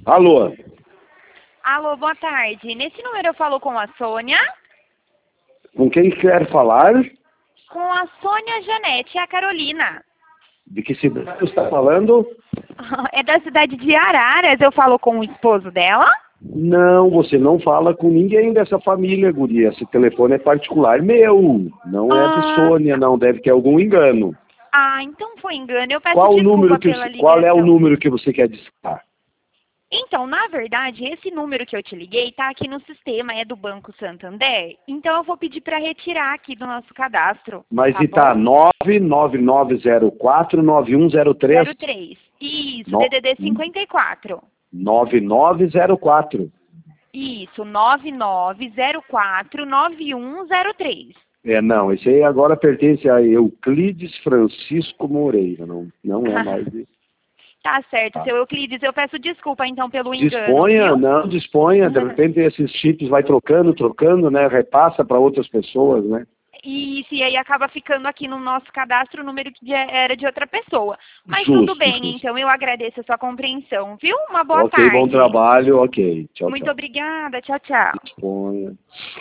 Alô? Alô, boa tarde. Nesse número eu falo com a Sônia? Com quem quer falar? Com a Sônia Janete e a Carolina. De que cidade você está falando? É da cidade de Araras, eu falo com o esposo dela? Não, você não fala com ninguém dessa família, guria. Esse telefone é particular meu. Não é de Sônia, não. Deve ter algum engano. Então foi engano. Eu peço Qual é o ligação. número que você quer discar? Então, na verdade, esse número que eu te liguei tá aqui no sistema, é do Banco Santander. Então eu vou pedir para retirar aqui do nosso cadastro. Mas Tá e tá bom? 99904-9103. 03. Isso, No- DDD 54. 9904. Isso, 99049103. Não, esse aí agora pertence a Euclides Francisco Moreira. Não é mais isso. Tá certo, Tá. seu Euclides. Eu peço desculpa, então, pelo engano, Disponha, viu? não, disponha. De repente esses chips vai trocando, né? Repassa para outras pessoas, né? Isso, e aí acaba ficando aqui no nosso cadastro o número que era de outra pessoa. Mas tudo Justo, bem, justo. então eu agradeço a sua compreensão, viu? Uma boa Ok, bom tarde. trabalho, ok. Tchau, Muito tchau. obrigada. Tchau, tchau. Disponha.